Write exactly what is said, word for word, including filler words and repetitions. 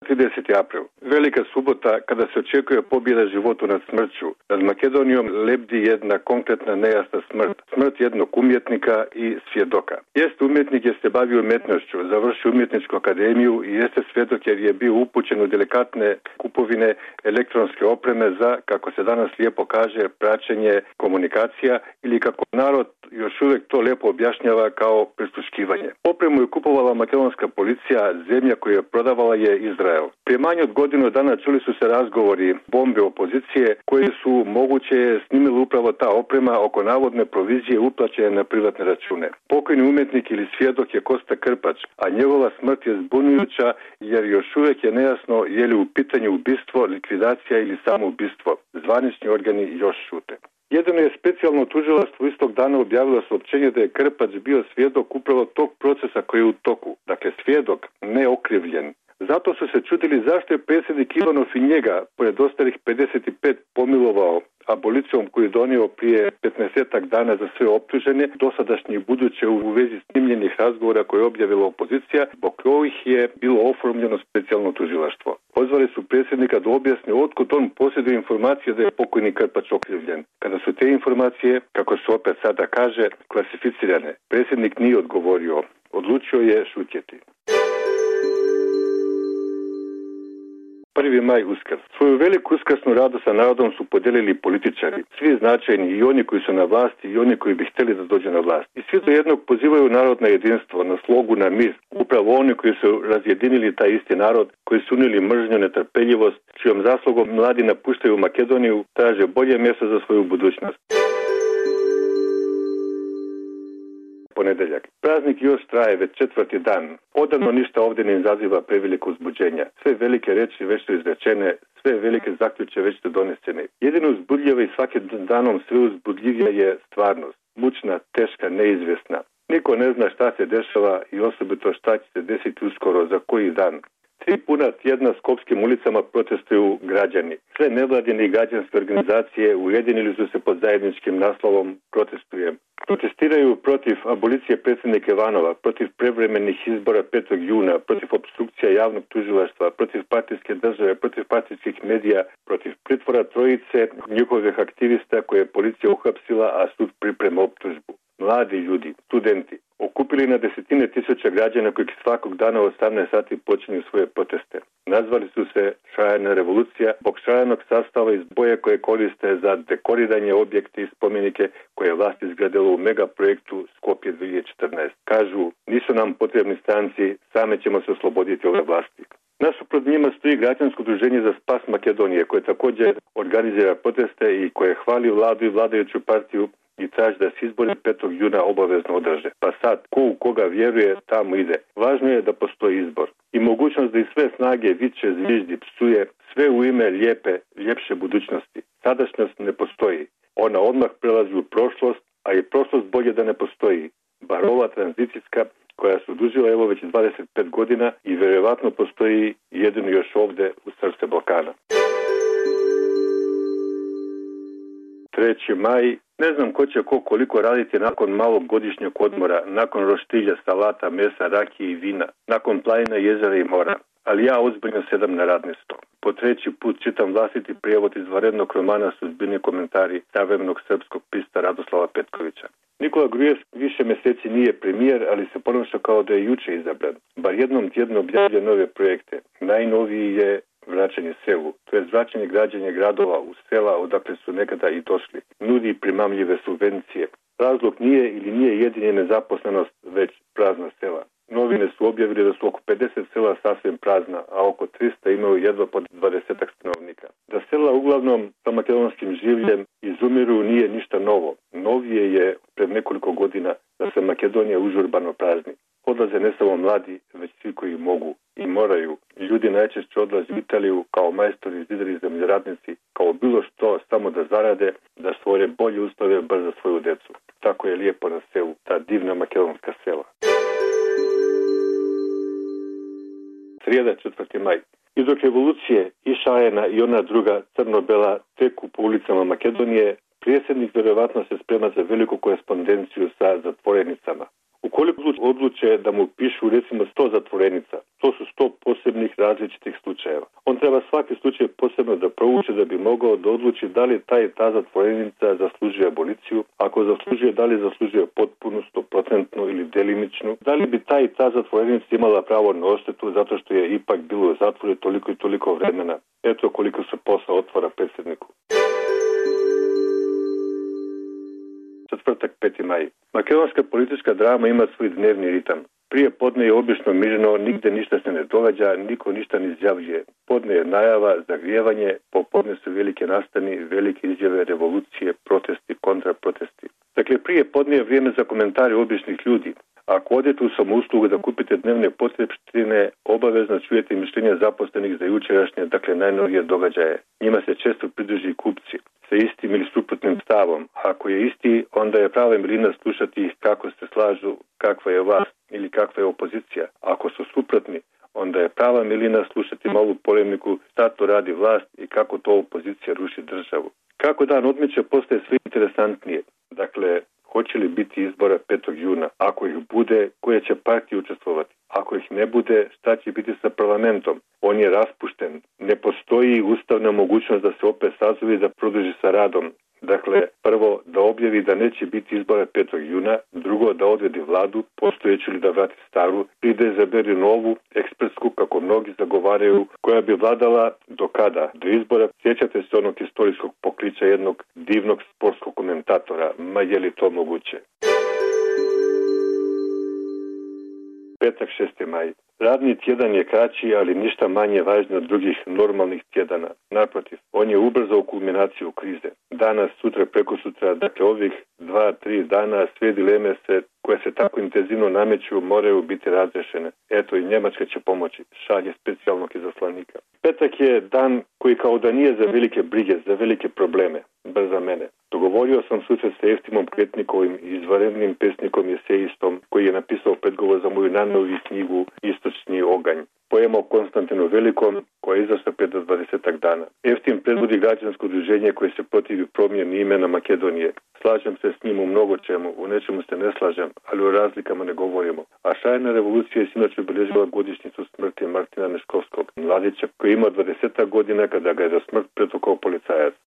trideseti april. Velika subota kada se očekuje pobjeda životu nad smrću. Nad Makedonijom lebdi jedna konkretna nejasna smrt. Smrt jednog umjetnika i svjedoka. Jeste umjetnik jer se bavio umjetnošću, završio umjetničku akademiju i jeste svjedok jer je bio upućen u delikatne kupovine elektronske opreme za, kako se danas lijepo kaže, praćenje komunikacija ili kako narod još uvijek to lijepo objašnjava kao prisluškivanje. Opremu je kupovala makedonska policija, zemlja koju je prodavala je Izrael. Prije manje od godinu dana čuli su se razgovori bombe opozicije koji su moguće snimili upravo ta oprema oko navodne provizije uplaćene na privatne račune. Pokojni umjetnik ili svjedok je Kosta Krpač, a njegova smrt je zbunjujuća jer još uvijek je nejasno je li u pitanju ubistvo, likvidacija ili samo ubistvo. Zvanični organi još šute. Jedino je specijalno tužilaštvo istog dana objavilo saopćenje da je Krpač bio svjedok upravo tog procesa koji je u toku. Dakle, svjedok, ne okrivljen. Zato su se čudili zašto je predsjednik Ivanov i njega, pored ostalih pedeset pet, pomilovao abolicijom koju je donio prije petnaestak dana za sve optužene, dosadašnje i buduće u vezi snimljenih razgovora koje je objavila opozicija, zbog kojih je bilo oformljeno specijalno tužilaštvo. Pozvali su predsjednika da objasni otkud on posjeduje informacije da je pokojni Krpač okrivljen. Kada su te informacije, kako se opet sada kaže, klasificirane, predsjednik nije odgovorio, odlučio je šutjeti. prvi maj Uskrs. Svoju veliku uskrsnu radu sa narodom su podijelili političari, svi značajni, i oni koji su na vlasti i oni koji bi htjeli da dođu na vlast. I svi do jednog pozivaju narod na jedinstvo, na slogu, na mir. Upravo oni koji su razjedinili taj isti narod, koji su unijeli mržnju, netrpeljivost, čijom zaslugom mladi napuštaju Makedoniju, traže bolje mjesto za svoju budućnost. Ponedeljak. Praznik još traje već četvrti dan. Odavno ništa ovdje ne izaziva preveliko uzbuđenja. Sve velike reči već su izrečene, sve velike zaključke već su donesene. Jedino uzbudljivo i svakim danom sve uzbudljivija je stvarnost. Mučna, teška, neizvjesna. Niko ne zna šta se dešava i osobito šta će se desiti uskoro, za koji dan. Tri puna tjedna skopskim ulicama protestuju građani. Sve nevladine i građanske organizacije ujedinili su se pod zajedničkim naslovom Protestujem. Protestiraju protiv abolicije predsjednika Ivanova, protiv prevremenih izbora petog juna, protiv opstrukcija javnog tužilaštva, protiv partijske države, protiv partijskih medija, protiv pritvora trojice njihovih aktivista koje je policija uhapsila, a sud priprema optužbu. Mladi ljudi, studenti, okupili na desetine tisuća građana koji svakog dana u osamnaest sati počinju svoje proteste. Nazvali su se Šajana revolucija zbog šajanog sastava iz boje koje koriste za dekoriranje objekte i spomenike koje je vlast izgradila u megaprojektu Skopje dvije tisuće četrnaeste. Kažu, nisu nam potrebni stranci, same ćemo se osloboditi ove vlasti. Nasuprot njima stoji građansko udruženje za spas Makedonije koje također organizira proteste i koje hvali vladu i vladajuću partiju i traži da se izbori petog juna obavezno održe. Pa sad, ko u koga vjeruje, tamo ide. Važno je da postoji izbor. I mogućnost da iz sve snage viče, zviždi, psuje, sve u ime lijepe, ljepše budućnosti. Sadašnjost ne postoji. Ona odmah prelazi u prošlost, a i prošlost bolje da ne postoji. Bar ova tranzicijska, koja se odužila evo već dvadeset pet godina i vjerovatno postoji jedino još ovdje u srce Balkana. treći maj. Ne znam ko će ko koliko raditi nakon malog godišnjeg odmora, nakon roštilja, salata, mesa, rakije i vina, nakon planina, jezera i mora. Ali ja ozbiljno sedam na radni sto. Po treći put čitam vlastiti prijevod izvanrednog romana Sudbine komentari savremenog srpskog pisca Radoslava Petkovića. Nikola Gruevski više mjeseci nije premijer, ali se ponaša kao da je juče izabran. Bar jednom tjedno objavlja nove projekte. Najnoviji je vraćanje selu, to je vraćanje građenja gradova u sela odakle su nekada i došli. Nudi primamljive subvencije. Razlog nije ili nije jedini nezaposlenost, već prazna sela. Novine su objavili da su oko pedeset sela sasvim prazna, a oko trista imaju jedva po dvadesetak stanovnika. Da sela uglavnom sa makedonskim življem izumiru nije ništa novo. Novije je pred nekoliko godina da se Makedonija užurbano prazni. Odlaze ne samo mladi, već svi koji mogu i moraju. Ljudi najčešće odlaze u Italiju kao majstori, zidari, zemljoradnici, kao bilo što samo da zarade, da stvore bolje uslove bar za svoju decu. Tako je lijepo na selu, ta divna makedonska sela. Srijeda, četvrti maj. I dok revolucije i Šajena i ona druga crno-bela teku po ulicama Makedonije, predsjednik vjerovatno se sprema za veliku korespondenciju sa zatvorenicama. Ukoliko odluče da mu pišu recimo sto zatvorenica, to su sto posebnih različitih slučajeva. On treba svaki slučaj posebno da prouči da bi mogao da odluči da li taj ta zatvorenica zaslužuje aboliciju, ako zaslužuje, da li zaslužuje potpunu, stoprocentnu ili delimičnu, da li bi taj ta zatvorenica imala pravo na odštetu zato što je ipak bilo u zatvoru toliko i toliko vremena. Eto koliko se posao otvara predsjedniku. Četvrtak, peti maj. Makedonska politička drama ima svoj dnevni ritam. Prije podne je obično mirno, nigde ništa se ne događa, niko ništa ne izjavljuje. Podne je najava, zagrijevanje, popodne su velike nastani, velike izjave, revolucije, protesti, kontraprotesti. Dakle, prije podne je vrijeme za komentare običnih ljudi. Ako odete u samouslugu da kupite dnevne potrepštine, obavezno čujete mišljenja zaposlenih za jučerašnje, dakle najnovije događaje. Njima se često pridruži kupci sa istim ili suprotnim stavom. Ako je isti, onda je prava milina slušati ih kako se slažu, kakva je vlast ili kakva je opozicija. Ako su suprotni, onda je prava milina slušati malu polemiku šta to radi vlast i kako to opozicija ruši državu. Kako dan odmiče postaje sve interesantnije. Dakle, hoće li biti izbora petog juna? Ako ih bude, koje će partije učestvovati? Ako ih ne bude, šta će biti sa parlamentom? On je raspušten. Ne postoji ustavna mogućnost da se opet sazove i da produži sa radom. Dakle, prvo da objavi da neće biti izbora petog juna, drugo da odvedi vladu, postojeću ili da vrati staru, ili da izaberi novu, ekspertsku, kako mnogi zagovaraju, koja bi vladala do kada? Do izbora. Sjećate se onog istorijskog pokliča jednog divnog sportskog komentatora, ma je li to moguće? Petak, šesti maj. Radni tjedan je kraći, ali ništa manje važno od drugih normalnih tjedana. Naprotiv, on je ubrzao kulminaciju krize. Danas, sutra, preko sutra, dakle ovih dva, tri dana, sve dileme se, koje se tako intenzivno nameću, moraju biti razrešene. Eto i Njemačka će pomoći, šalje specijalnog izaslanika. Petak je dan koji kao da nije za velike brige, za velike probleme, bar za mene. Dogovorio sam susret sa Eftimom Kretnikovim, izvanrednim pesnikom i esejistom, koji je napisao predgovor za moju najnoviju knjigu Istočni oganj. Poema o Konstantinu Velikom, koja je izašla pred dvadesetak dana. Eftim predvodi građansko udruženje koje se protivi promjeni imena Makedonije. Slažem se s njim u mnogo čemu, u nečemu se ne slažem, ali o razlikama ne govorimo. A šajna revolucija je sinoć obilježila godišnjicu smrti Martina Neškovskog, mladića koji ima dvadeset godina kada ga je za smrt pretukao policajac.